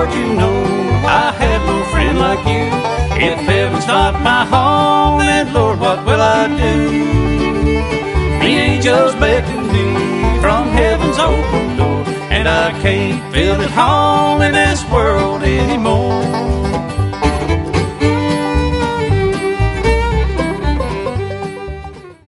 Lord, you know I have no friend like you. If heaven's not my home, then Lord, what will I do? The angels beckon me from heaven's open door, and I can't feel at home in this world anymore.